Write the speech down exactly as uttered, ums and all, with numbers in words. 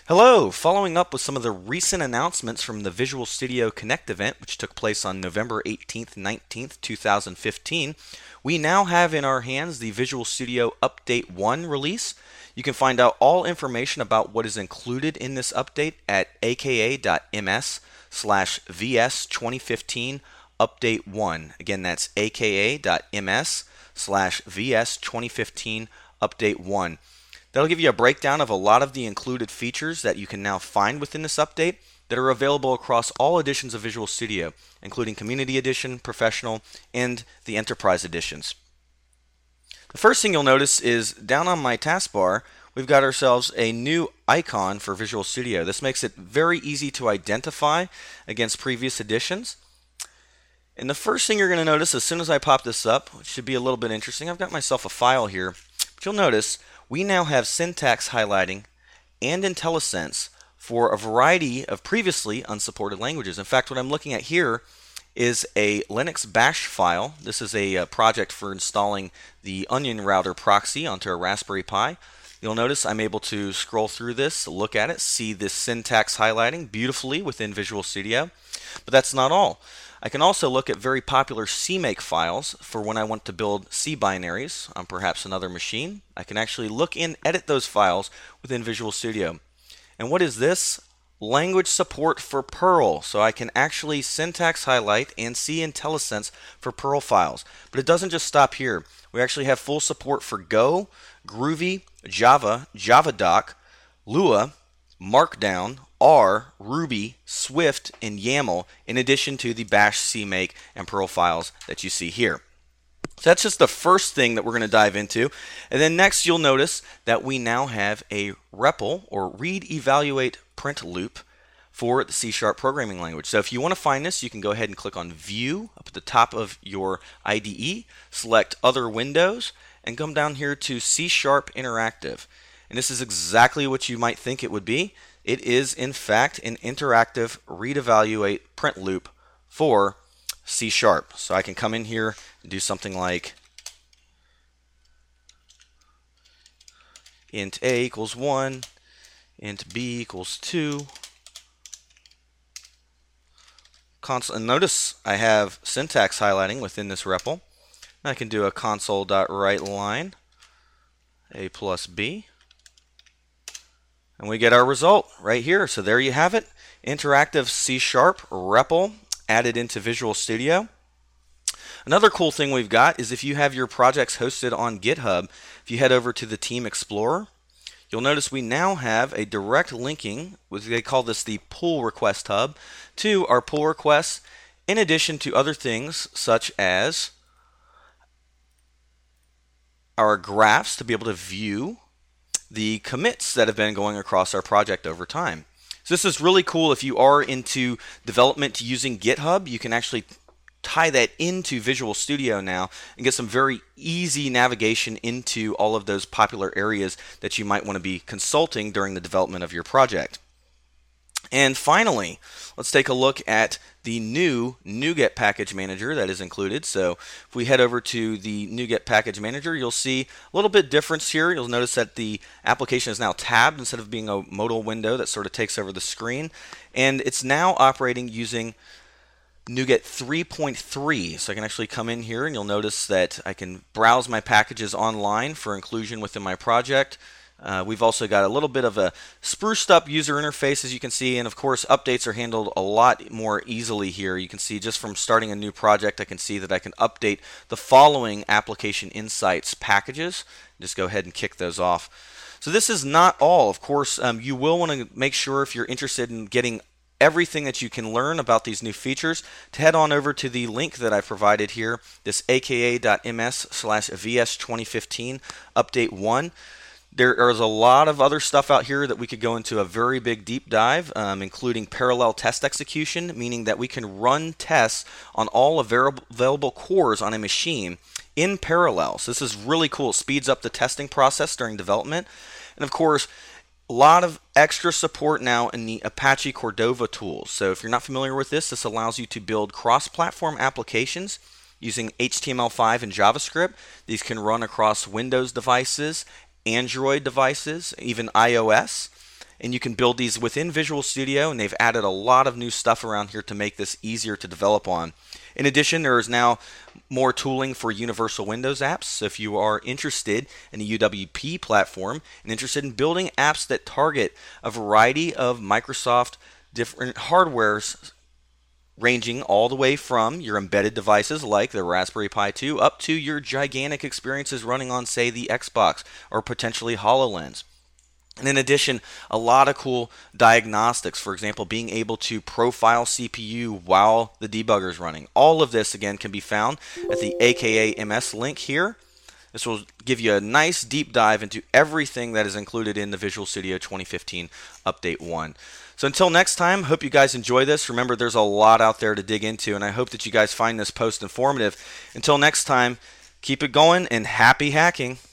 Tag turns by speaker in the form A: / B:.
A: Hello! Following up with some of the recent announcements from the Visual Studio Connect event, which took place on November eighteenth, nineteenth, two thousand fifteen, we now have in our hands the Visual Studio Update one release. You can find out all information about what is included in this update at aka.ms slash vs2015 update one. Again, that's aka.ms slash vs2015 update one. That'll give you a breakdown of a lot of the included features that you can now find within this update that are available across all editions of Visual Studio, including Community Edition, Professional, and the Enterprise editions. The first thing you'll notice is down on my taskbar, we've got ourselves a new icon for Visual Studio. This makes it very easy to identify against previous editions. And the first thing you're going to notice as soon as I pop this up, which should be a little bit interesting, I've got myself a file here, but you'll notice we now have syntax highlighting and IntelliSense for a variety of previously unsupported languages. In fact, what I'm looking at here is a Linux bash file. This is a, a project for installing the Onion Router proxy onto a Raspberry Pi. You'll notice I'm able to scroll through this, look at it, see this syntax highlighting beautifully within Visual Studio. But that's not all. I can also look at very popular C make files for when I want to build C binaries on perhaps another machine. I can actually look and edit those files within Visual Studio. And what is this? Language support for Perl. So I can actually syntax highlight and see IntelliSense for Perl files. But it doesn't just stop here. We actually have full support for Go, Groovy, Java, JavaDoc, Lua, Markdown, R, Ruby, Swift, and YAML, in addition to the Bash, C make, and Perl files that you see here. So that's just the first thing that we're going to dive into. And then next you'll notice that we now have a R E P L, or Read, Evaluate, Print loop for the C Sharp programming language. So if you want to find this, you can go ahead and click on View up at the top of your I D E, select Other Windows, and come down here to C Sharp Interactive. And this is exactly what you might think it would be. It is, in fact, an interactive read, evaluate, print loop for C Sharp. So I can come in here and do something like int A equals one, int B equals two. Console, and notice I have syntax highlighting within this R E P L. I can do a console.writeLine A plus B. And we get our result right here. So there you have it. Interactive C Sharp R E P L added into Visual Studio. Another cool thing we've got is if you have your projects hosted on GitHub, if you head over to the Team Explorer, you'll notice we now have a direct linking, they call this the pull request hub, to our pull requests, in addition to other things such as our graphs to be able to view the commits that have been going across our project over time. So this is really cool. If you are into development using GitHub, you can actually tie that into Visual Studio now and get some very easy navigation into all of those popular areas that you might want to be consulting during the development of your project. And finally, let's take a look at the new NuGet Package Manager that is included. So if we head over to the NuGet Package Manager, you'll see a little bit difference here. You'll notice that the application is now tabbed instead of being a modal window that sort of takes over the screen. And it's now operating using NuGet three point three. So I can actually come in here and you'll notice that I can browse my packages online for inclusion within my project. Uh, we've also got a little bit of a spruced up user interface, as you can see, and of course updates are handled a lot more easily here. You can see just from starting a new project, I can see that I can update the following Application Insights packages. Just go ahead and kick those off. So this is not all. Of course, um, you will want to make sure, if you're interested in getting everything that you can learn about these new features, to head on over to the link that I provided here, this aka.ms slash vs2015 update one. There is a lot of other stuff out here that we could go into a very big deep dive, um, including parallel test execution, meaning that we can run tests on all available cores on a machine in parallel. So this is really cool. It speeds up the testing process during development. And of course, a lot of extra support now in the Apache Cordova tools. So if you're not familiar with this, this allows you to build cross-platform applications using H T M L five and JavaScript. These can run across Windows devices, Android devices, even iOS. and you can build these within Visual Studio, and they've added a lot of new stuff around here to make this easier to develop on. In addition, there is now more tooling for Universal Windows apps. So if you are interested in the U W P platform and interested in building apps that target a variety of Microsoft different hardwares, ranging all the way from your embedded devices like the Raspberry Pi two up to your gigantic experiences running on, say, the Xbox or potentially HoloLens. And in addition, a lot of cool diagnostics, for example, being able to profile C P U while the debugger is running. All of this, again, can be found at the A K A M S link here. This will give you a nice deep dive into everything that is included in the Visual Studio twenty fifteen Update one. So until next time, hope you guys enjoy this. Remember, there's a lot out there to dig into, and I hope that you guys find this post informative. Until next time, keep it going and happy hacking.